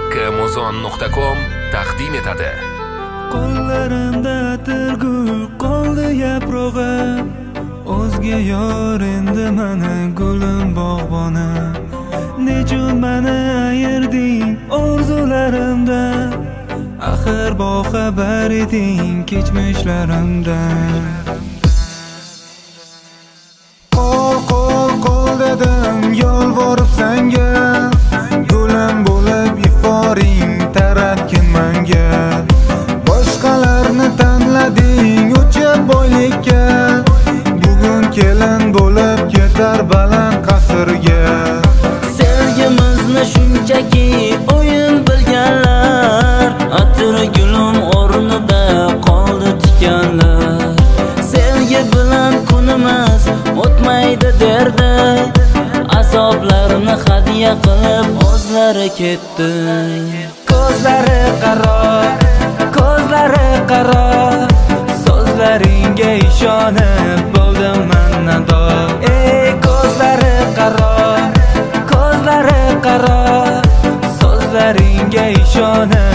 haqqimuzon.com taqdim etadi. Qo'llarimda atirgul qoldi yaprog'i, o'zga yor endi mani gulim bog'boni. Nechun mani ayırding orzularimda, axir boxabar eding kechmishlarimdan. Qol dedim yolvorib senga, gulim bo'lib iforing taratgin menga. Boshqalarni tanlading o'chib boylikka, bugun kelin bo'lib ketar baland qasrga. Sevgimizni shunchaki o'yin bilganlar, atri gulim o'rnida qoldi tikanlar. Sevgi bilan kunimiz o'tmaydi derdi, azoblarni hadya qilib o'zlari ketdi. Ko'zlari qaro, so'zlaringga ishonib bo'ldim men nado. Ey ko'zlari qaro, so'zlaringga ishonib